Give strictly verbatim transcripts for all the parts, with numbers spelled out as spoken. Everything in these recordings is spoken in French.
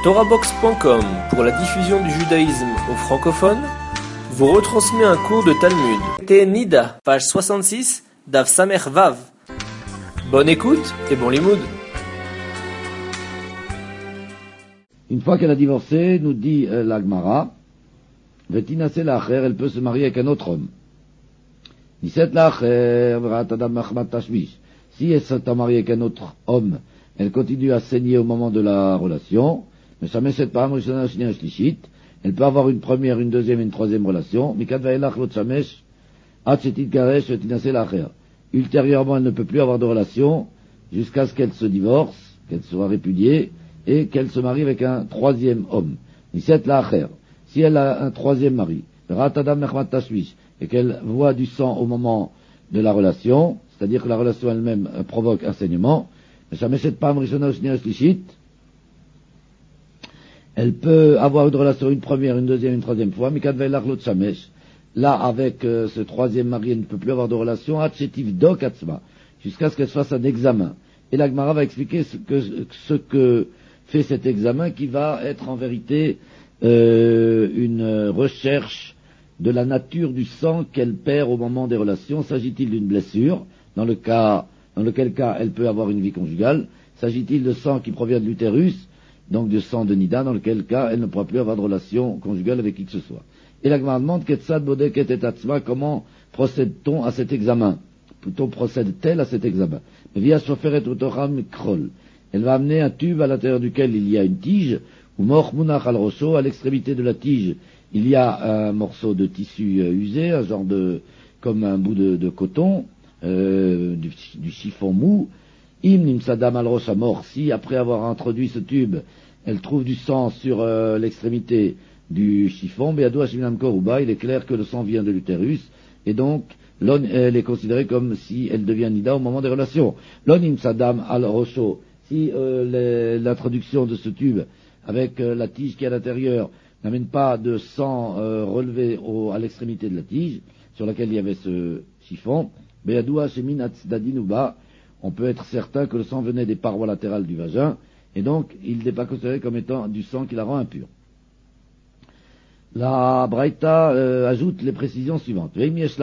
Torahbox point com, pour la diffusion du judaïsme aux francophones, vous retransmet un cours de Talmud. T. Nida, page soixante-six, Daf Samer Vav. Bonne écoute et bon limoud. Une fois qu'elle a divorcé, nous dit euh, la Gemara, Vetinase la'acher, elle peut se marier avec un autre homme. Niset la'acher, v'rat adam machmat tashmish. Si elle s'est mariée avec un autre homme, elle continue à saigner au moment de la relation, mais ça met cette parame rishona shnia shlishit, elle peut avoir une première, une deuxième et une troisième relation, mikad va'elach lo tsamesh, at shetit garesh vetinase la'acher. Ultérieurement, elle ne peut plus avoir de relation jusqu'à ce qu'elle se divorce, qu'elle soit répudiée, et qu'elle se marie avec un troisième homme. Niset la'acher. Si elle a un troisième mari, v'rat adam machmat tashmish, et qu'elle voit du sang au moment de la relation, c'est-à-dire que la relation elle-même provoque un saignement, elle peut avoir une relation une première, une deuxième, une troisième fois, mais là, avec euh, ce troisième mari, elle ne peut plus avoir de relation, jusqu'à ce qu'elle fasse un examen. Et la Gemara va expliquer ce que, ce que fait cet examen, qui va être en vérité euh, une recherche de la nature du sang qu'elle perd au moment des relations. S'agit-il d'une blessure, dans le cas, dans lequel cas elle peut avoir une vie conjugale? S'agit-il de sang qui provient de l'utérus, donc de sang de Nida, dans lequel cas elle ne pourra plus avoir de relation conjugale avec qui que ce soit? Et la Gemara demande, Ketsad bodeket et atzma, comment procède-t-on à cet examen? Plutôt procède-t-elle à cet examen? Via shoferet utocham krol. Elle va amener un tube à l'intérieur duquel il y a une tige, ou mor munach al rosho, à l'extrémité de la tige, il y a un morceau de tissu euh, usé, un genre de, comme un bout de, de coton, euh, du, du chiffon mou. Im nimsadam al rosh mort. Si après avoir introduit ce tube, elle trouve du sang sur euh, l'extrémité du chiffon, beadou hashiminam koruba, il est clair que le sang vient de l'utérus, et donc l'on, elle est considérée comme si elle devient nida au moment des relations. L'on nimsadam al rosho. Si euh, l'introduction de ce tube avec euh, la tige qui est à l'intérieur n'amène pas de sang euh, relevé au, à l'extrémité de la tige, sur laquelle il y avait ce chiffon, Beadoua shemin atzdadinuba, on peut être certain que le sang venait des parois latérales du vagin, et donc il n'est pas considéré comme étant du sang qui la rend impure. La Braïta euh, ajoute les précisions suivantes.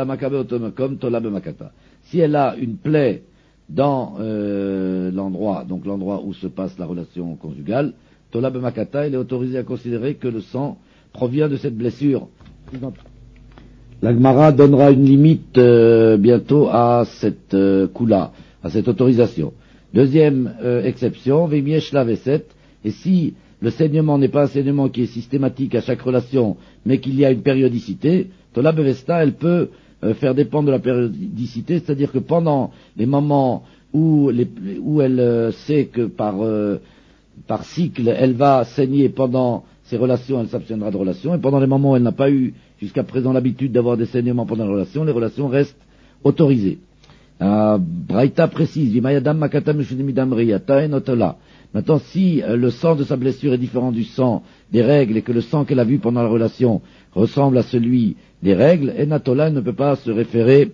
Si elle a une plaie dans euh, l'endroit, donc l'endroit où se passe la relation conjugale, Tola Bemakata, il est autorisé à considérer que le sang provient de cette blessure. La Gemara donnera une limite euh, bientôt à cette euh, coup-là, à cette autorisation. Deuxième euh, exception, Vemiesh Laveset, et si le saignement n'est pas un saignement qui est systématique à chaque relation, mais qu'il y a une périodicité, Tola Bevesta, elle peut euh, faire dépendre de la périodicité, c'est-à-dire que pendant les moments où, les, où elle euh, sait que par euh, par cycle, elle va saigner pendant ses relations, elle s'abstiendra de relations, et pendant les moments où elle n'a pas eu jusqu'à présent l'habitude d'avoir des saignements pendant les relations, les relations restent autorisées. Euh, Braïta précise, maintenant, si euh, le sang de sa blessure est différent du sang des règles, et que le sang qu'elle a vu pendant la relation ressemble à celui des règles, Enatola ne peut pas se référer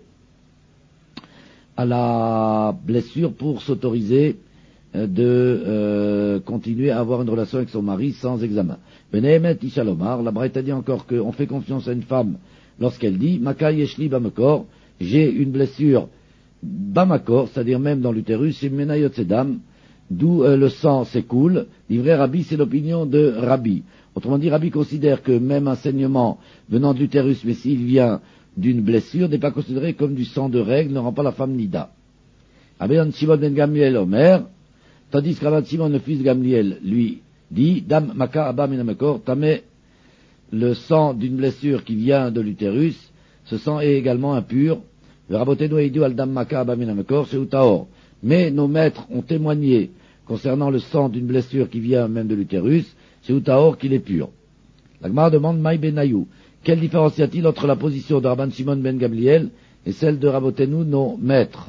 à la blessure pour s'autoriser de euh, continuer à avoir une relation avec son mari sans examen. Benehemet Ishalomar, la Braïta dit encore qu'on fait confiance à une femme lorsqu'elle dit Maka yeshli bamakor, j'ai une blessure bamakor, c'est-à-dire même dans l'utérus, c'est menayot sedam, d'où euh, le sang s'écoule. Livré Rabbi, c'est l'opinion de Rabbi. Autrement dit, Rabbi considère que même un saignement venant de l'utérus, mais s'il vient d'une blessure, n'est pas considéré comme du sang de règle, ne rend pas la femme nida. Abeyan Shimon ben Gamliel Omer, tandis qu'Rabbi Shimon, le fils de Gamliel, lui dit, Dam Maka Abba Minamekor, tamé, le sang d'une blessure qui vient de l'utérus, ce sang est également impur. Le Rabotenu Eidu al Dam Maka Abba Minamekor, c'est Utaor. Mais nos maîtres ont témoigné concernant le sang d'une blessure qui vient même de l'utérus, c'est Utaor qu'il est pur. La Gemara demande, Maï Benayou, quelle différence y a-t-il entre la position de Rabban Shimon ben Gamliel et celle de Rabotenu, nos maîtres?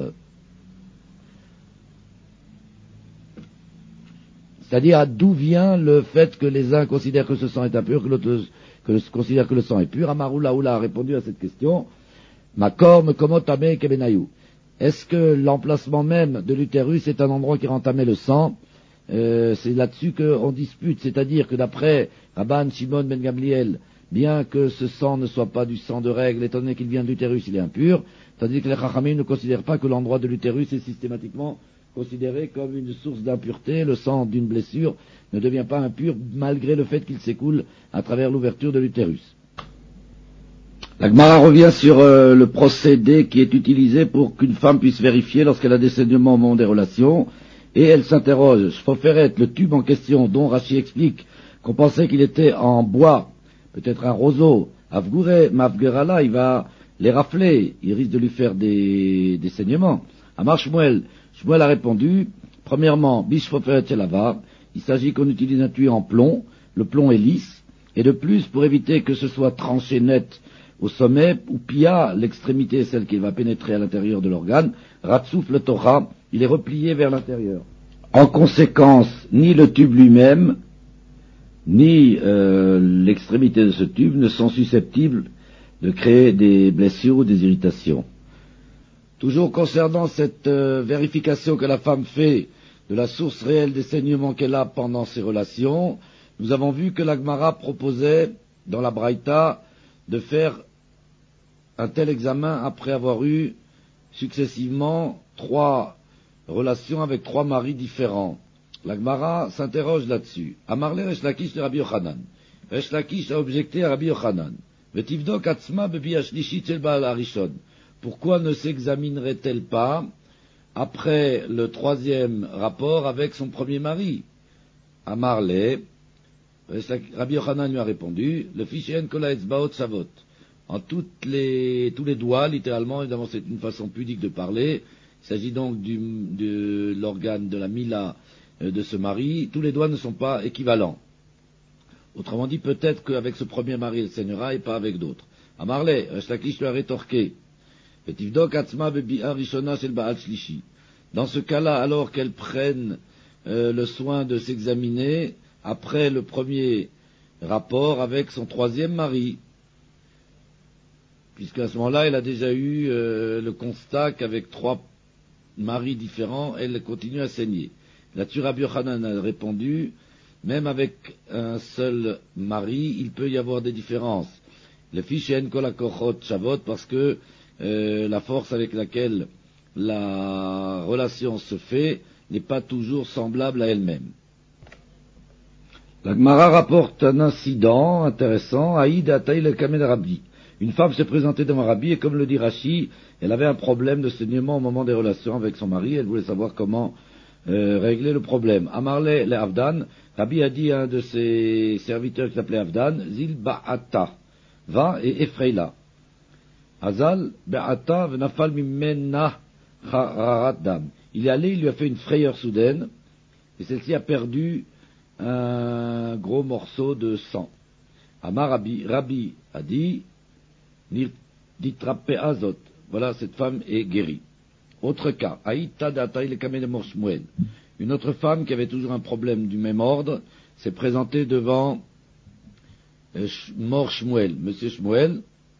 C'est-à-dire, d'où vient le fait que les uns considèrent que ce sang est impur, que l'autre considère que le sang est pur? Amaroula Oula a répondu à cette question. Makor me komotame kebenayou. Est-ce que l'emplacement même de l'utérus est un endroit qui rend tamé le sang? euh, c'est là-dessus qu'on dispute, c'est-à-dire que d'après Rabban Shimon ben Gamliel, bien que ce sang ne soit pas du sang de règle, étant donné qu'il vient de l'utérus, il est impur, tandis que les Chachamim ne considèrent pas que l'endroit de l'utérus est systématiquement considéré comme une source d'impureté. Le sang d'une blessure ne devient pas impur malgré le fait qu'il s'écoule à travers l'ouverture de l'utérus. La Gemara revient sur euh, le procédé qui est utilisé pour qu'une femme puisse vérifier lorsqu'elle a des saignements au moment des relations, et elle s'interroge. Shfoferet, le tube en question dont Rashi explique qu'on pensait qu'il était en bois, peut-être un roseau, Avgouré, Mavgerala, il va les rafler, il risque de lui faire des, des saignements. Amar Shmuel, Shmuel a répondu, premièrement, Bishfoferet Shelavar, il s'agit qu'on utilise un tuyau en plomb, le plomb est lisse, et de plus, pour éviter que ce soit tranché net au sommet, ou pia, l'extrémité est celle qui va pénétrer à l'intérieur de l'organe, Ratsouf le Torah, il est replié vers l'intérieur. En conséquence, ni le tube lui-même, ni euh, l'extrémité de ce tube ne sont susceptibles de créer des blessures ou des irritations. Toujours concernant cette euh, vérification que la femme fait de la source réelle des saignements qu'elle a pendant ses relations, nous avons vu que la Gemara proposait, dans la Braïta, de faire un tel examen après avoir eu successivement trois relations avec trois maris différents. La Gemara s'interroge là-dessus. Amarle Resh Lakish de Rabbi Yochanan. Resh Lakish a objecté à Rabbi Yochanan. Vetivdok atzma bebi ashlishit shel Baal Harishon. Pourquoi ne s'examinerait-elle pas après le troisième rapport avec son premier mari? Amarle, Rabbi Yochanan lui a répondu, le fichien kola etzbaot savot. En toutes les, tous les doigts, littéralement, évidemment c'est une façon pudique de parler, il s'agit donc du, de l'organe de la mila euh, de ce mari, tous les doigts ne sont pas équivalents. Autrement dit, peut-être qu'avec ce premier mari elle saignera et pas avec d'autres. Amarle, Resh lui a rétorqué, dans ce cas-là, alors qu'elles prennent euh, le soin de s'examiner après le premier rapport avec son troisième mari, puisqu'à ce moment-là, elle a déjà eu euh, le constat qu'avec trois maris différents, elle continue à saigner. Là-dessus, Rabbi Yochanan a répondu, même avec un seul mari, il peut y avoir des différences. Le fiche en kolakochot shavot, parce que euh, la force avec laquelle la relation se fait n'est pas toujours semblable à elle-même. La Gemara rapporte un incident intéressant. Aïd Ataï le Kamen Rabbi. Une femme s'est présentée devant Rabbi et comme le dit Rashi, elle avait un problème de saignement au moment des relations avec son mari. Elle voulait savoir comment euh, régler le problème. Amarle le Avdan. Rabbi a dit à un de ses serviteurs qui s'appelait Avdan, Zil Ba'ata, va et effraie-la. Azal Ba'ata v'nafal mimena chararat dam. Il est allé, il lui a fait une frayeur soudaine et celle-ci a perdu un gros morceau de sang. Amar Rabbi, Rabbi a dit, Nitrape Azot, voilà, cette femme est guérie. Autre cas, Aïta d'Ataï le Kamel Mor Shmuel. Une autre femme qui avait toujours un problème du même ordre s'est présentée devant euh, Mor Shmuel, Monsieur Shmuel,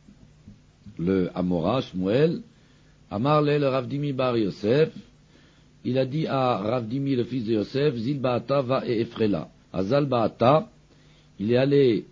le Amora Shmuel, Amar le Ravdimi Bar Yosef. Il a dit à Ravdimi, le fils de Yosef, Zil Ba'ata va et Efrela. Azal Ba'ata, il est allé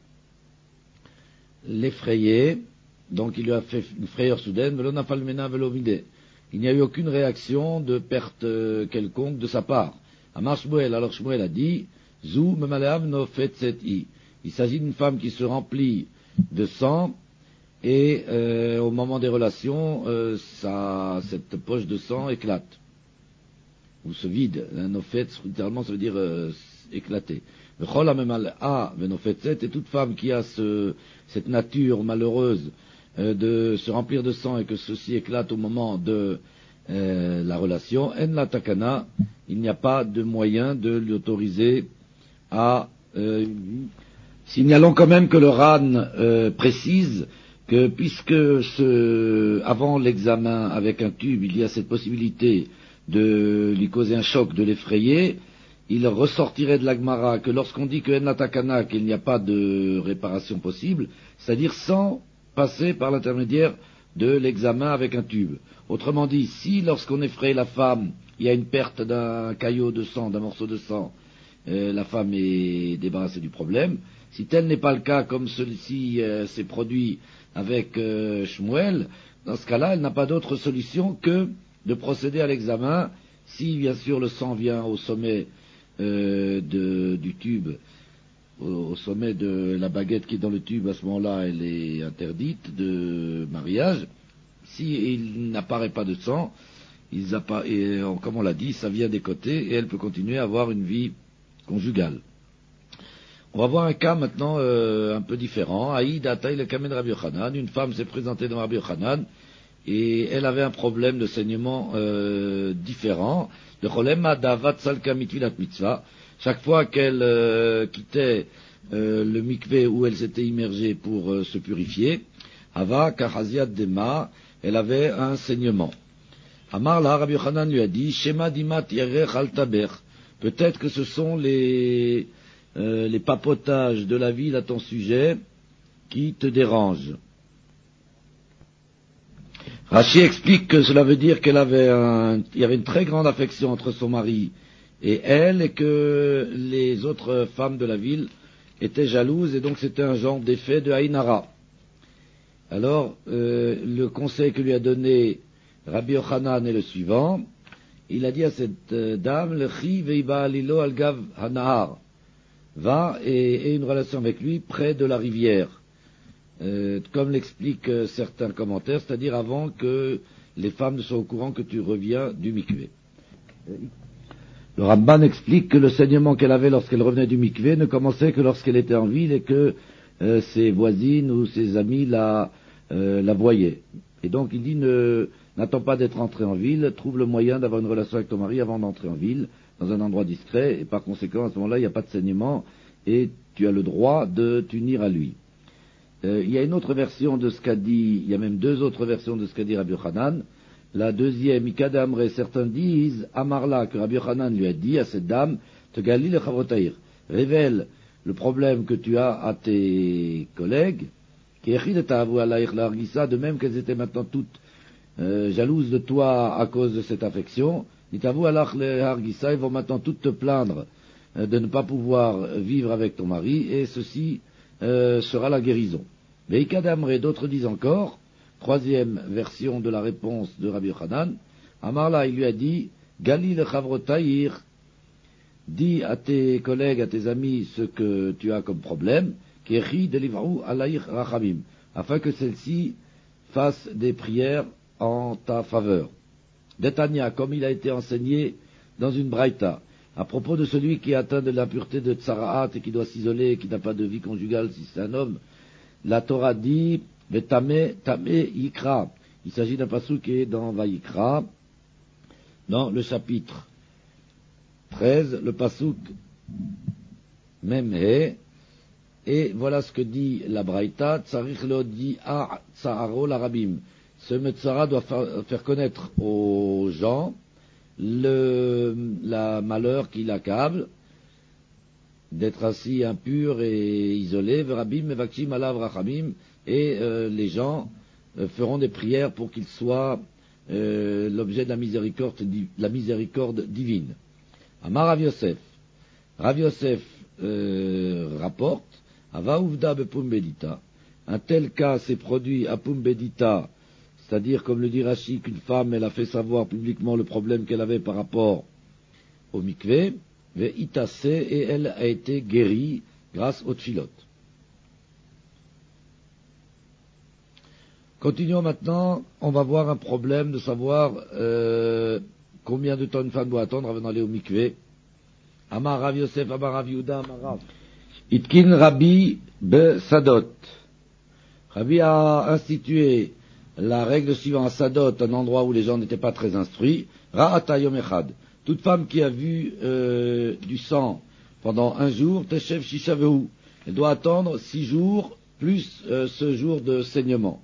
l'effrayer, donc il lui a fait une frayeur soudaine, Velo Nafalmena Velo Vide. Il n'y a eu aucune réaction de perte euh, quelconque de sa part. Amar Shmuel, alors Shmuel a dit, Zou Memaleav no fet set i. Il s'agit d'une femme qui se remplit de sang, et euh, au moment des relations, euh, ça, cette poche de sang éclate. Ou se vide. Un ofet, littéralement, ça veut dire euh, éclater. Le chol a venofet et toute femme qui a ce, cette nature malheureuse euh, de se remplir de sang et que ceci éclate au moment de euh, la relation, en la takana, il n'y a pas de moyen de lui autoriser à euh, une vie. Signalons quand même que le Ran euh, précise que puisque ce, avant l'examen avec un tube, il y a cette possibilité de lui causer un choc, de l'effrayer, il ressortirait de l'Agmara que lorsqu'on dit que en atakana, qu'il n'y a pas de réparation possible, c'est-à-dire sans passer par l'intermédiaire de l'examen avec un tube. Autrement dit, si lorsqu'on effraie la femme il y a une perte d'un caillot de sang, d'un morceau de sang, euh, la femme est débarrassée du problème. Si tel n'est pas le cas, comme celui-ci euh, s'est produit avec euh, Shmuel, dans ce cas-là, elle n'a pas d'autre solution que de procéder à l'examen. Si, bien sûr, le sang vient au sommet euh, de, du tube, au, au sommet de la baguette qui est dans le tube, à ce moment-là, elle est interdite de mariage. Si il n'apparaît pas de sang, ils appa- et, comme on l'a dit, ça vient des côtés et elle peut continuer à avoir une vie conjugale. On va voir un cas maintenant euh, un peu différent. Aïd Ataï le Kamen Rabbi Yochanan, une femme s'est présentée devant Rabbi Yochanan et elle avait un problème de saignement euh, différent. Le Cholem Adavat Salka Mitvilat Mitzvah. Chaque fois qu'elle euh, quittait euh, le mikvé où elle s'était immergée pour euh, se purifier, Hava Kahaziat Dema, elle avait un saignement. Amar la Rabbi Yochanan lui a dit, Shema Dimat Yerech Al Taber. Peut-être que ce sont les Euh, les papotages de la ville à ton sujet qui te dérangent. Rachi explique que cela veut dire qu'elle avait un, il y avait une très grande affection entre son mari et elle, et que les autres femmes de la ville étaient jalouses, et donc c'était un genre d'effet de Haïnara. Alors, euh, le conseil que lui a donné Rabbi Yochanan est le suivant. Il a dit à cette euh, dame, le chi veiba alilo algav hanahar. Va et ait une relation avec lui près de la rivière, euh, comme l'expliquent euh, certains commentaires, c'est-à-dire avant que les femmes ne soient au courant que tu reviens du mikvé. Le Ramban explique que le saignement qu'elle avait lorsqu'elle revenait du mikvé ne commençait que lorsqu'elle était en ville et que euh, ses voisines ou ses amis la, euh, la voyaient. Et donc il dit, ne, n'attends pas d'être entré en ville, trouve le moyen d'avoir une relation avec ton mari avant d'entrer en ville, dans un endroit discret, et par conséquent, à ce moment-là, il n'y a pas de saignement, et tu as le droit de t'unir à lui. Euh, il y a une autre version de ce qu'a dit, il y a même deux autres versions de ce qu'a dit Rabbi Yochanan. La deuxième, Ikadamre, certains disent, Amarla, que Rabbi Yochanan lui a dit à cette dame, te gali le chavotaïr, révèle le problème que tu as à tes collègues, qui de même qu'elles étaient maintenant toutes euh, jalouses de toi à cause de cette affection. Ils vont maintenant toutes te plaindre euh, de ne pas pouvoir vivre avec ton mari, et ceci euh, sera la guérison. Mais Ikadamre, d'autres disent encore, troisième version de la réponse de Rabbi Yochanan, Amarla, il lui a dit, Gali le Chavrotaïr, dis à tes collègues, à tes amis ce que tu as comme problème, Kechi delivrou alayich rachamim, afin que celle-ci fasse des prières en ta faveur. D'Etania, comme il a été enseigné dans une braïta, à propos de celui qui est atteint de l'impureté de Tsaraat et qui doit s'isoler et qui n'a pas de vie conjugale si c'est un homme, la Torah dit, Vetame, Tame, Yikra. Il s'agit d'un passage qui est dans Vayikra, dans le chapitre treize, le pasuk Memhe, et voilà ce que dit la braïta, Tsarich lo di a tsaharo l'arabim. Ce Metzara doit faire connaître aux gens le la malheur qui l'accable, d'être ainsi impur et isolé, Verabim, Mevakshim, Alav, Rachamim, et euh, les gens euh, feront des prières pour qu'il soit euh, l'objet de la miséricorde, la miséricorde divine. Amar Rav Yosef. Rav Yosef euh, rapporte, Ava Uvda Bepumbedita. Un tel cas s'est produit à Pumbedita, c'est-à-dire, comme le dit Rashi, qu'une femme, elle a fait savoir publiquement le problème qu'elle avait par rapport au mikvé, ve'itase, et elle a été guérie grâce au tfilot. Continuons maintenant, on va voir un problème de savoir euh, combien de temps une femme doit attendre avant d'aller au mikvé. Amar Rav Yosef, Amar Rav Yehuda, Amar Rav. Itkin Rabbi be Sadot. Rabbi a institué la règle suivante à Sadot, un endroit où les gens n'étaient pas très instruits. Ra'ata yom echad. Toute femme qui a vu euh, du sang pendant un jour, teshev shishavehu. Elle doit attendre six jours plus euh, ce jour de saignement.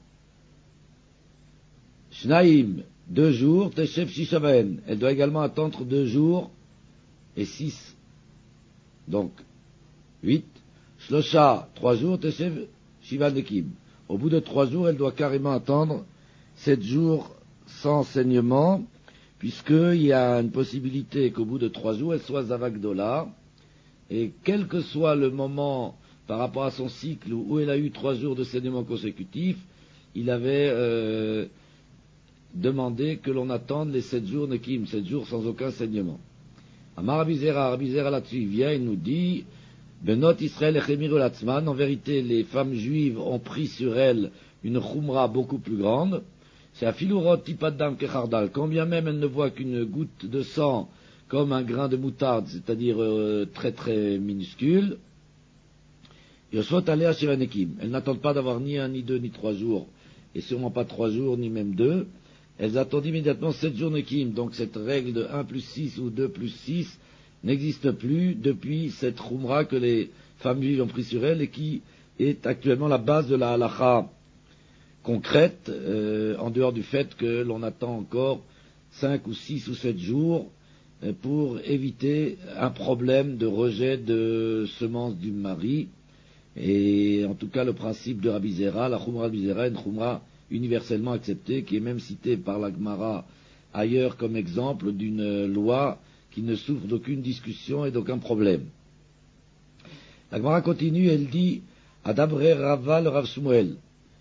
Shnaim, deux jours, teshev shishaven. Elle doit également attendre deux jours et six. Donc, huit. Shlosha, trois jours, teshev shivanekim. Au bout de trois jours, elle doit carrément attendre sept jours sans saignement, puisqu'il y a une possibilité qu'au bout de trois jours, elle soit Zavagdola, et quel que soit le moment par rapport à son cycle où elle a eu trois jours de saignement consécutif, il avait euh, demandé que l'on attende les sept jours Nekim, sept jours sans aucun saignement. Amar Rabizera, Rabizera là-dessus, il vient, il nous dit, Benot Israël Echemiru Latzman, en vérité, les femmes juives ont pris sur elles une chumra beaucoup plus grande. C'est à Filurot Tipadam Kechardal, quand bien même elles ne voient qu'une goutte de sang comme un grain de moutarde, c'est-à-dire euh, très très minuscule. Yoshot Alea Shivanekim, elles n'attendent pas d'avoir ni un, ni deux, ni trois jours, et sûrement pas trois jours, ni même deux. Elles attendent immédiatement sept jours Nekim, donc cette règle de un plus six ou deux plus six n'existe plus depuis cette Khumra que les femmes juives ont pris sur elles et qui est actuellement la base de la halacha concrète, euh, en dehors du fait que l'on attend encore cinq ou six ou sept jours euh, pour éviter un problème de rejet de semences du mari. Et en tout cas, le principe de Rabbi Zera, la Khumra de Rabbi Zera, est une Khumra universellement acceptée, qui est même citée par la Gemara ailleurs comme exemple d'une loi qui ne souffre d'aucune discussion et d'aucun problème. La Gemara continue, elle dit Adabre Rava le Rav Shmuel.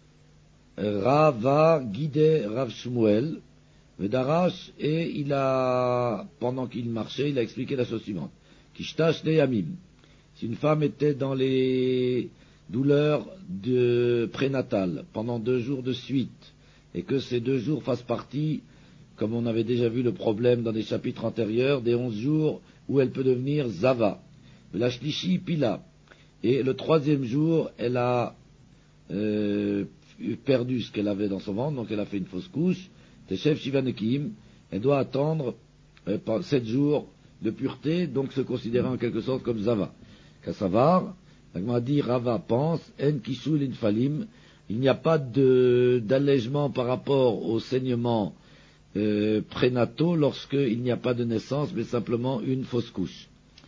Rava guidait Rav Shmuel, Vedarash, et il a, pendant qu'il marchait, il a expliqué la chose suivante. Kishtash de Yamim. Si une femme était dans les douleurs de prénatales pendant deux jours de suite, et que ces deux jours fassent partie, comme on avait déjà vu le problème dans des chapitres antérieurs, des onze jours où elle peut devenir Zava. La Shlishi Pila. Et le troisième jour, elle a euh, perdu ce qu'elle avait dans son ventre, donc elle a fait une fausse couche. Teshev Shivanekim, elle doit attendre euh, sept jours de pureté, donc se considérer en quelque sorte comme Zava. Kassavar, la dit Rava pense, En Kishul Infalim, il n'y a pas de, d'allègement par rapport au saignement euh, prénataux lorsqu'il n'y a pas de naissance, mais simplement une fausse couche.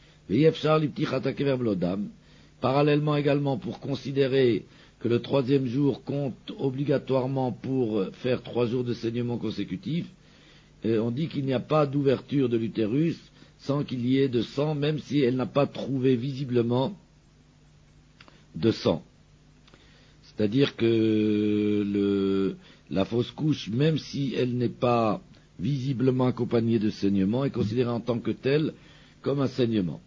Parallèlement également, pour considérer que le troisième jour compte obligatoirement pour faire trois jours de saignement consécutif, euh, on dit qu'il n'y a pas d'ouverture de l'utérus sans qu'il y ait de sang, même si elle n'a pas trouvé visiblement de sang. C'est-à-dire que le, la fausse couche, même si elle n'est pas visiblement accompagnée de saignement, est considérée en tant que telle comme un saignement.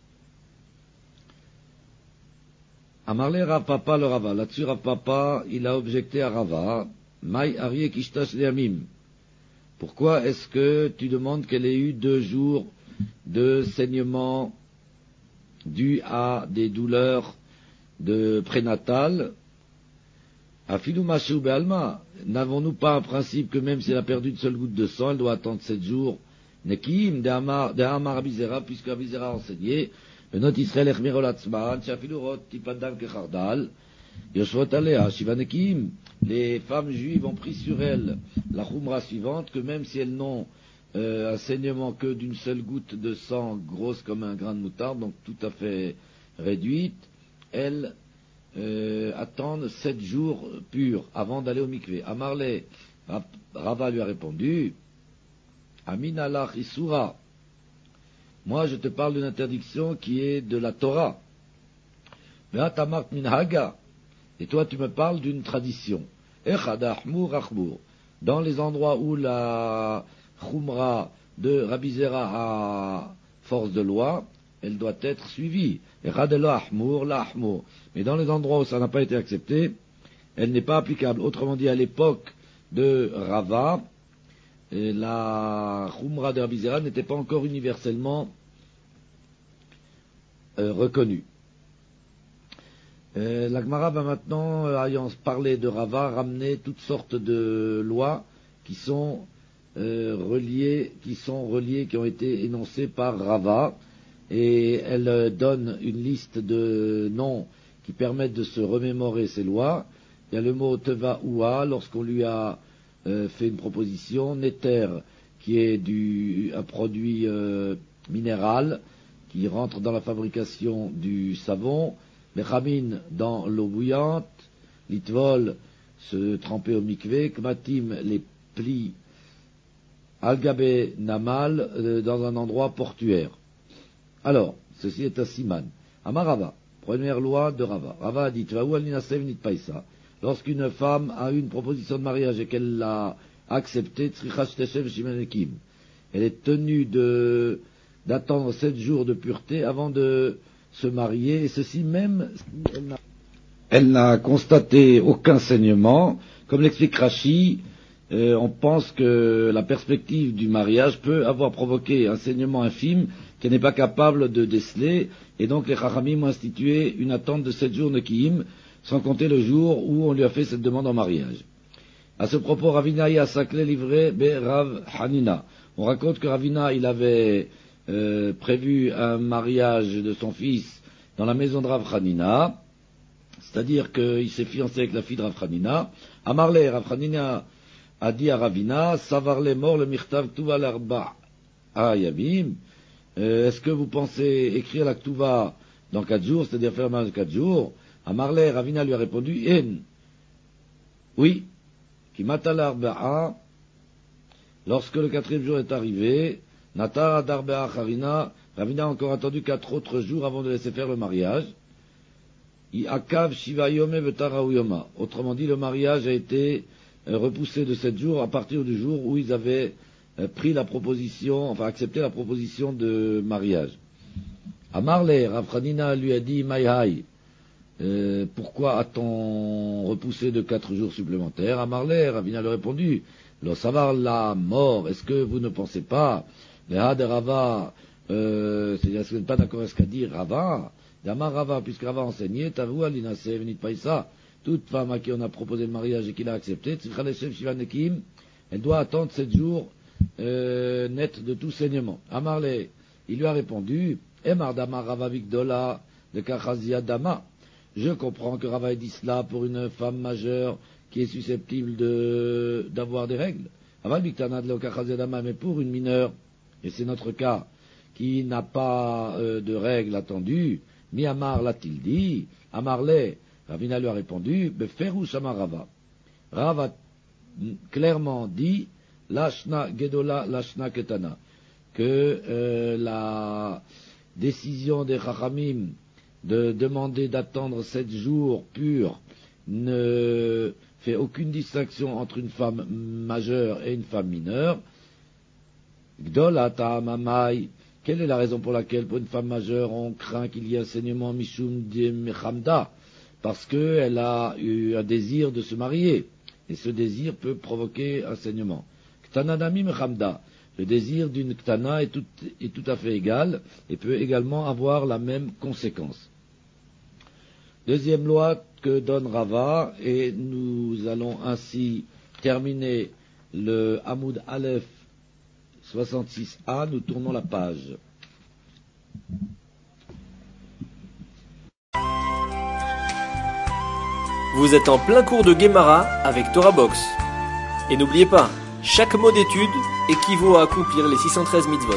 Amarle Rav Papa le Rava. Là-dessus, Rav Papa, il a objecté à Rava, Maï Arié Kishtash Leamim. Pourquoi est-ce que tu demandes qu'elle ait eu deux jours de saignement dû à des douleurs de prénatales? Afilu Mashou Be'alma. N'avons-nous pas un principe que même si elle a perdu une seule goutte de sang, elle doit attendre sept jours? Nekim, de Amar Abizera, puisque Abizera a enseigné, Benot Israël Echmirolatzman, Shafilurot, Tipadam Kechardal, Yoshvot Alea, Shivanekim. Les femmes juives ont pris sur elles la Khumra suivante, que même si elles n'ont euh, un saignement que d'une seule goutte de sang grosse comme un grain de moutarde, donc tout à fait réduite, elles euh, attendent sept jours purs avant d'aller au mikvé. Amarle, Rava lui a répondu, Amin alach isura. Moi, je te parle d'une interdiction qui est de la Torah. Ve'atamart minhaga. Et toi, tu me parles d'une tradition. Echad achmur achmur. Dans les endroits où la Khumra de Rabbi Zera a force de loi, elle doit être suivie. Echad la achmur, la achmur. Mais dans les endroits où ça n'a pas été accepté, elle n'est pas applicable. Autrement dit, à l'époque de Rava, la Khumra de Rabbi Zera n'était pas encore universellement euh, reconnue. Euh, la Gemara va maintenant, euh, ayant parlé de Rava, ramener toutes sortes de lois qui sont euh, reliées, qui sont reliées, qui ont été énoncées par Rava, et elle euh, donne une liste de noms qui permettent de se remémorer ces lois. Il y a le mot Teva Oua, lorsqu'on lui a euh, fait une proposition, Néter, qui est du, un produit euh, minéral, qui rentre dans la fabrication du savon, Mechamin dans l'eau bouillante, Litvol se tremper au mikvé, Kmatim les plis Al-Gabé Namal, euh, dans un endroit portuaire. Alors, ceci est un siman. Amarava, première loi de Rava. Rava a dit, lorsqu'une femme a eu une proposition de mariage et qu'elle l'a acceptée, elle est tenue de, d'attendre sept jours de pureté avant de se marier, et ceci même, elle n'a, elle n'a constaté aucun saignement. Comme l'explique Rashi, euh, on pense que la perspective du mariage peut avoir provoqué un saignement infime qu'elle n'est pas capable de déceler, et donc les Chachamim ont institué une attente de sept jours Nekiim, sans compter le jour où on lui a fait cette demande en mariage. À ce propos, Ravina y a saclé livré be Rav Hanina. On raconte que Ravina, il avait euh, prévu un mariage de son fils dans la maison de Rav Hanina, c'est-à-dire qu'il s'est fiancé avec la fille de Rav Hanina. Amarle, Rav Hanina a dit à Ravina, Savarle mort le mirtav tuva l'arba ayamim. Est-ce que vous pensez écrire la ktuva dans quatre jours, c'est-à-dire faire le mariage de quatre jours? Amarle, Ravina lui a répondu, En. Oui. Qui matal arba'a. Lorsque le quatrième jour est arrivé, Nata darba'a charina, Ravina a encore attendu quatre autres jours avant de laisser faire le mariage. Akav shiva yome vetara yoma. Autrement dit, le mariage a été euh, repoussé de sept jours à partir du jour où ils avaient euh, pris la proposition, enfin accepté la proposition de mariage. Amarle, Rav Hanina lui a dit, Maïhaï, euh, pourquoi a-t-on repoussé de quatre jours supplémentaires? Amarle, Ravina lui a répondu, Lo savar la mort, est-ce que vous ne pensez pas, les ha de Rava, euh, c'est-à-dire, est-ce que vous n'êtes pas d'accord avec ce qu'a dit Rava? Yamar Rava, puisque Rava enseignait, Tavu alinase venit païsa, toute femme à qui on a proposé le mariage et qui l'a accepté, elle doit attendre sept jours euh, net de tout saignement. Amarle, il lui a répondu, Emar Dama Rava Vigdola de Kachazia Dama. Je comprends que Rava ait dit cela pour une femme majeure qui est susceptible de d'avoir des règles. Aval Viktana de Kachazia Dama, mais pour une mineure, et c'est notre cas, qui n'a pas euh, de règles attendues, Mi Amar l'a-t-il dit? Amarle, Ravina lui a répondu, Beferu Shama Rava. Rava clairement dit, Lashna Gedola, Lashna Ketana, que euh, la décision des Chachamim de demander d'attendre sept jours purs ne fait aucune distinction entre une femme majeure et une femme mineure. Gdola Ta'amamai. Quelle est la raison pour laquelle, pour une femme majeure, on craint qu'il y ait un saignement mishum de mechamda? Parce qu'elle a eu un désir de se marier, et ce désir peut provoquer un saignement. Ktanadami mechamda, le désir d'une ktana est tout, est tout à fait égal, et peut également avoir la même conséquence. Deuxième loi que donne Rava, et nous allons ainsi terminer le Hamoud Aleph soixante-six a, nous tournons la page. Vous êtes en plein cours de Gemara avec Torah Box. Et n'oubliez pas, chaque mot d'étude équivaut à accomplir les six cent treize mitzvot.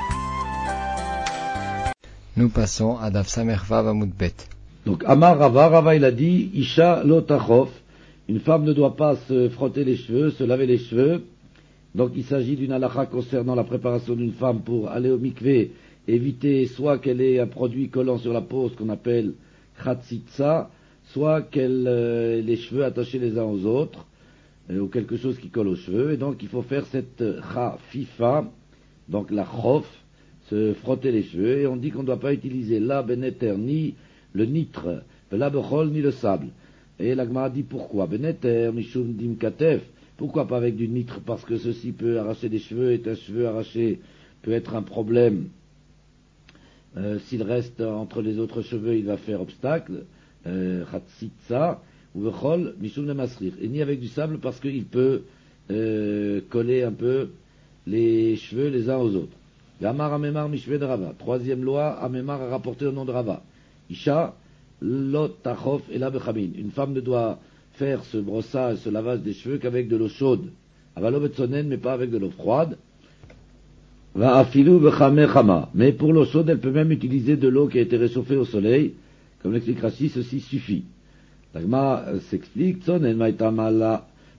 Nous passons à Daf Samer Vav Amud Bet. Donc Amar Rava, Rava il a dit, Isha lo tachof, une femme ne doit pas se frotter les cheveux, se laver les cheveux. Donc il s'agit d'une halakha concernant la préparation d'une femme pour aller au mikvé, éviter soit qu'elle ait un produit collant sur la peau, ce qu'on appelle khatsitsa, soit qu'elle ait euh, les cheveux attachés les uns aux autres, euh, ou quelque chose qui colle aux cheveux, et donc il faut faire cette khafifa, donc la khof, se frotter les cheveux, et on dit qu'on ne doit pas utiliser la beneter, ni le nitre, la bechol, ni le sable. Et la Gemara dit pourquoi? Beneter, mishum dim katef. Pourquoi pas avec du nitre? Parce que ceci peut arracher des cheveux, et un cheveu arraché peut être un problème. Euh, s'il reste entre les autres cheveux, il va faire obstacle. Chatzitza, ou vechol, mishum nemasrir. Et ni avec du sable, parce qu'il peut euh, coller un peu les cheveux les uns aux autres. Gamar amemar mishve de Rava. Troisième loi, amemar a rapporté au nom de Rava. Isha, lot tachof et la bechamin. Une femme ne doit faire ce brossage, ce lavage des cheveux qu'avec de l'eau chaude. Avalo betsonen, mais pas avec de l'eau froide. Va afilu bechame chama. Mais pour l'eau chaude, elle peut même utiliser de l'eau qui a été réchauffée au soleil. Comme l'explique Rashi, ceci suffit. L'agma s'explique, tsonen maïtamala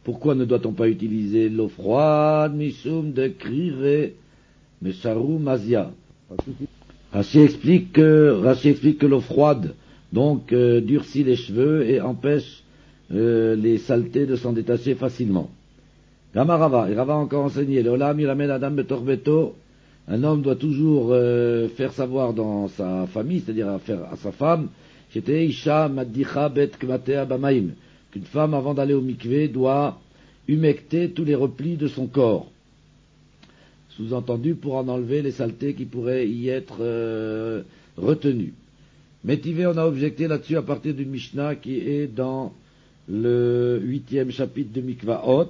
Pourquoi ne doit-on pas utiliser l'eau froide, mishum de krire, mesharu mazia? Rashi explique que, Rashi explique que l'eau froide, donc, euh, durcit les cheveux et empêche euh, les saletés de s'en détacher facilement. Gama Rava, et Rava a encore enseigné, l'olam yiramed adam betor beto, un homme doit toujours euh, faire savoir dans sa famille, c'est-à-dire à, faire, à sa femme, j'étais isha maddicha bet kmatea bamaim, qu'une femme, avant d'aller au mikvé, doit humecter tous les replis de son corps. Sous-entendu, pour en enlever les saletés qui pourraient y être euh, retenues. Métivé, on a objecté là-dessus à partir d'une Mishnah qui est dans le huitième chapitre de Mikvaot.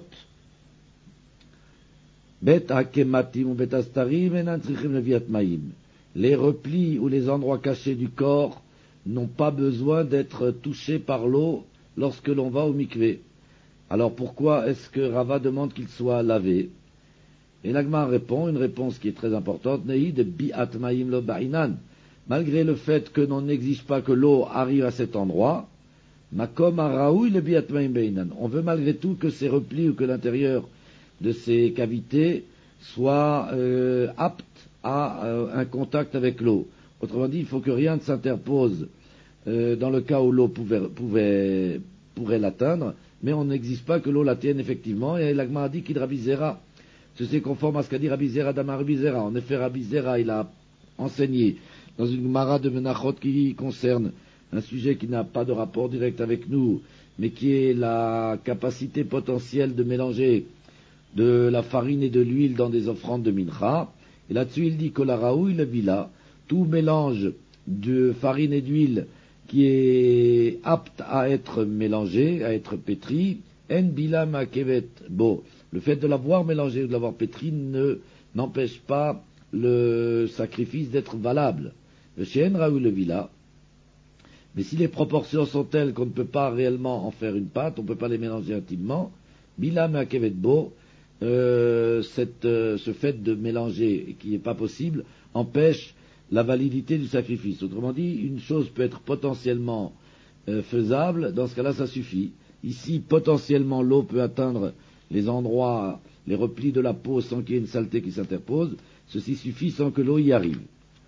Bet hakematim ou bet astarim enan tzrichim leviat maim. Les replis ou les endroits cachés du corps n'ont pas besoin d'être touchés par l'eau lorsque l'on va au mikvé. Alors pourquoi est-ce que Rava demande qu'il soit lavé? Et l'Agma répond, une réponse qui est très importante, Nehi de bi'at maim lo ba'inan. Malgré le fait que l'on n'exige pas que l'eau arrive à cet endroit, makom araoui le bi'at maim ba'inan. On veut malgré tout que ces replis ou que l'intérieur de ces cavités soit euh, apte à euh, un contact avec l'eau. Autrement dit, il faut que rien ne s'interpose euh, dans le cas où l'eau pouvait, pouvait, pourrait l'atteindre, mais on n'exige pas que l'eau la tienne effectivement, et l'Agma a dit qu'il Rabbi Zera. Ceci est conforme à ce qu'a dit Rabbi Zera d'Amar Rabbi Zera. En effet, Rabbi Zera, il a enseigné dans une Gemara de Menachot qui concerne un sujet qui n'a pas de rapport direct avec nous, mais qui est la capacité potentielle de mélanger de la farine et de l'huile dans des offrandes de mincha. Et là-dessus, il dit que la raoui le bila, tout mélange de farine et d'huile qui est apte à être mélangé, à être pétri, en bila ma kevet bo. Le fait de l'avoir mélangé ou de l'avoir pétri ne n'empêche pas le sacrifice d'être valable. Le chien raoui le bila. Mais si les proportions sont telles qu'on ne peut pas réellement en faire une pâte, on ne peut pas les mélanger intimement, bila ma kevet bo, Euh, cette, euh, ce fait de mélanger, qui n'est pas possible, empêche la validité du sacrifice. Autrement dit, une chose peut être potentiellement euh, faisable, dans ce cas-là, ça suffit. Ici, potentiellement, l'eau peut atteindre les endroits, les replis de la peau sans qu'il y ait une saleté qui s'interpose. Ceci suffit sans que l'eau y arrive.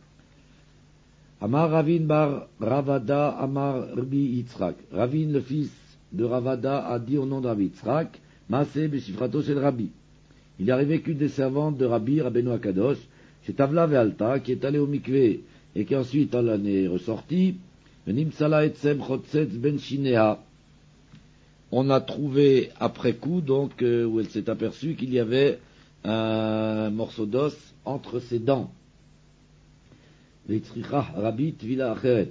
Amar Ravin bar Ravada Amar Rabbi Yitzhak. Ravin, le fils de Ravada, a dit au nom de Rabbi Yitzhak, Maaseh b'shifrato shel Rabbi. Il est arrivé qu'une des servantes de Rabbi, Rabbeinu Akadosh, chez Tavla Ve'alta, qui est allée au mikvé et qui ensuite en est ressortie, Venimsala etzem chotzetz ben shinea. On a trouvé après coup, donc, euh, où elle s'est aperçue qu'il y avait un morceau d'os entre ses dents. Veitzricha Rabbi tvila acheret.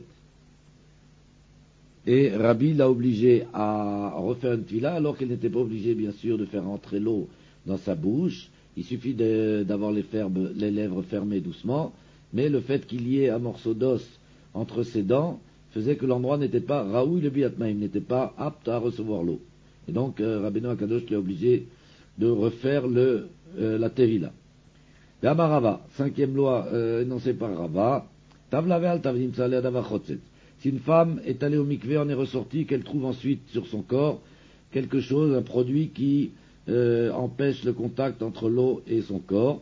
Et Rabbi l'a obligé à refaire une tvila, alors qu'elle n'était pas obligée, bien sûr, de faire entrer l'eau dans sa bouche. Il suffit de, d'avoir les, fermes, les lèvres fermées doucement, mais le fait qu'il y ait un morceau d'os entre ses dents faisait que l'endroit n'était pas raoui le biatmaim, n'était pas apte à recevoir l'eau. Et donc, euh, Rabbeinu Akadosh l'a obligé de refaire le, euh, la tevila. Rava, cinquième loi euh, énoncée par Rava, Tavlavel Tavnim Saleh Davachotset. Si une femme est allée au mikvé, en est ressortie, qu'elle trouve ensuite sur son corps quelque chose, un produit qui euh, empêche le contact entre l'eau et son corps,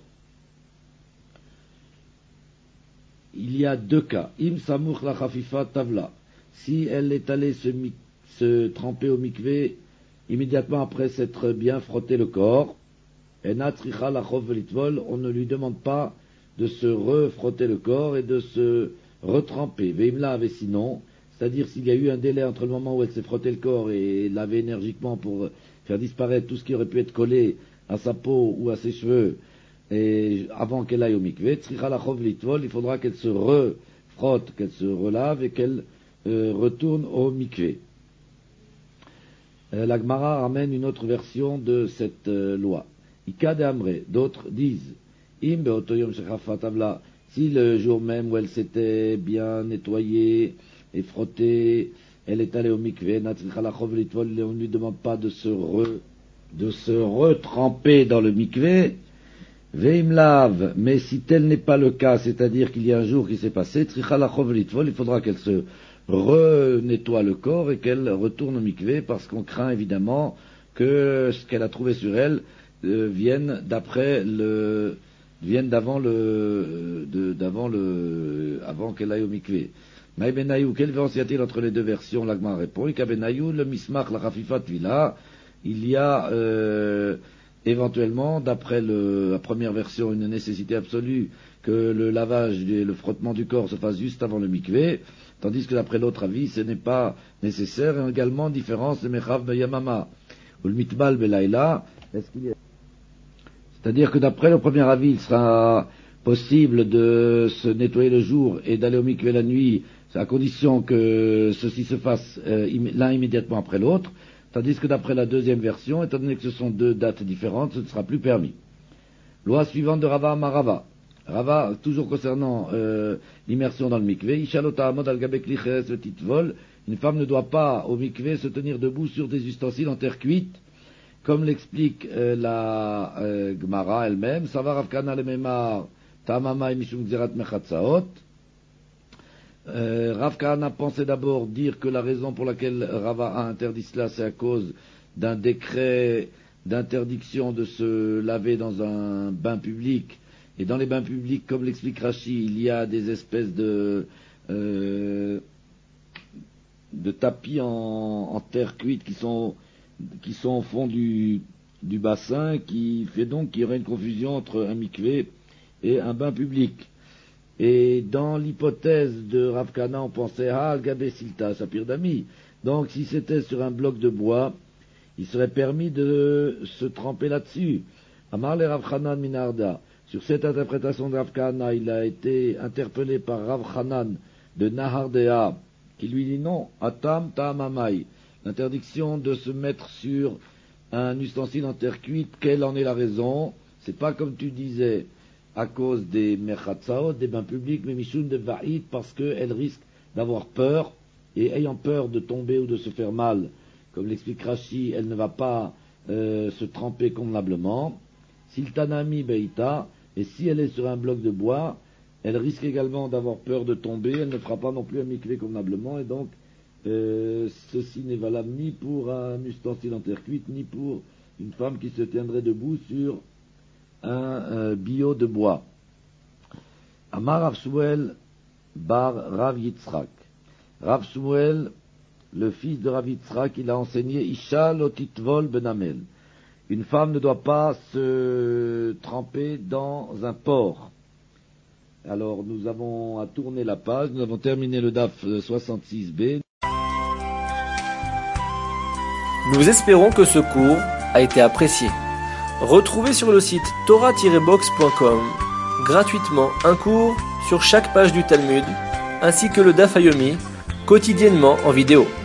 il y a deux cas. Im samouch la chafifa tavla. Si elle est allée se, se tremper au mikvé immédiatement après s'être bien frotté le corps, enat tricha la chov litvol, on ne lui demande pas de se refrotter le corps et de se retremper. Veimla avait sinon, c'est-à-dire s'il y a eu un délai entre le moment où elle s'est frotté le corps et lavé énergiquement pour faire disparaître tout ce qui aurait pu être collé à sa peau ou à ses cheveux, et avant qu'elle aille au mikvé, tzricha la chov litvol, il faudra qu'elle se refrotte, qu'elle se relave et qu'elle euh, retourne au mikvé. Euh, la Gemara ramène une autre version de cette euh, loi. Ika de Amre, d'autres disent, im beotoyom shechafa tavla, si le jour même où elle s'était bien nettoyée et frottée, elle est allée au mikvé, natzricha la chov litvol, on ne lui demande pas de se re, de se retremper dans le mikvé, veimlav, mais si tel n'est pas le cas, c'est-à-dire qu'il y a un jour qui s'est passé, tzricha la chov litvol, il faudra qu'elle se renettoie le corps et qu'elle retourne au mikvé, parce qu'on craint évidemment que ce qu'elle a trouvé sur elle euh, vienne d'après le, vienne d'avant le, de, d'avant le, avant qu'elle aille au mikvé. Maï Benayou, quelle différence y a-t-il entre les deux versions? L'Agma répond, Ika Benayou, le mismach, la rafifat vila, il y a, euh, éventuellement, d'après le, la première version, une nécessité absolue que le lavage et le frottement du corps se fasse juste avant le mikvé, tandis que d'après l'autre avis, ce n'est pas nécessaire, et également différence de mechav beyamama, ou le mitbal belayla, est-ce qu'il y a... C'est-à-dire que d'après le premier avis, il sera possible de se nettoyer le jour et d'aller au mikvé la nuit, à condition que ceci se fasse euh, l'un immédiatement après l'autre, tandis que d'après la deuxième version, étant donné que ce sont deux dates différentes, ce ne sera plus permis. Loi suivante de Rava Amarava. Rava, toujours concernant euh, l'immersion dans le mikvé, Ishalota Amod al-Gabek Liches Titvol, une femme ne doit pas au mikvé se tenir debout sur des ustensiles en terre cuite, comme l'explique euh, la euh, Gemara elle-même, Savar Avkana le Memar, Tamama et Mishum Gzerat Mechatsaot. Euh, Rav Kahana pensait d'abord dire que la raison pour laquelle Rava a interdit cela, c'est à cause d'un décret d'interdiction de se laver dans un bain public. Et dans les bains publics, comme l'explique Rashi, il y a des espèces de, euh, de tapis en, en terre cuite qui sont, qui sont au fond du, du bassin, qui fait donc qu'il y aurait une confusion entre un mikvé et un bain public. Et dans l'hypothèse de Rav Kahana, on pensait, ah, al-Gabé Silta, Sapir Dami. Donc, si c'était sur un bloc de bois, il serait permis de se tremper là-dessus. Amar le Rav Hanan Minarda. Sur cette interprétation de Rav Kahana, il a été interpellé par Rav Hanan de Nahardea, qui lui dit non, Atam Ta'amamai. L'interdiction de se mettre sur un ustensile en terre cuite, quelle en est la raison? C'est pas comme tu disais, à cause des merchatsaot, des bains publics, mais mishun de va'id, parce qu'elle risque d'avoir peur, et ayant peur de tomber ou de se faire mal, comme l'explique Rashi, elle ne va pas euh, se tremper convenablement. Siltanami beita, et si elle est sur un bloc de bois, elle risque également d'avoir peur de tomber, elle ne fera pas non plus un mikvé convenablement, et donc euh, ceci n'est valable ni pour un ustensile en terre cuite, ni pour une femme qui se tiendrait debout sur un euh, bio de bois. Amar Rav Shmuel bar Rav Yitzchak. Rav Shmuel, le fils de Rav Yitzchak, il a enseigné Isha lotitvol benamel. Une femme ne doit pas se tremper dans un porc. Alors nous avons à tourner la page, nous avons terminé le daf soixante-six b. Nous espérons que ce cours a été apprécié. Retrouvez sur le site torah tiret box point com gratuitement un cours sur chaque page du Talmud, ainsi que le Daf Yomi, quotidiennement en vidéo.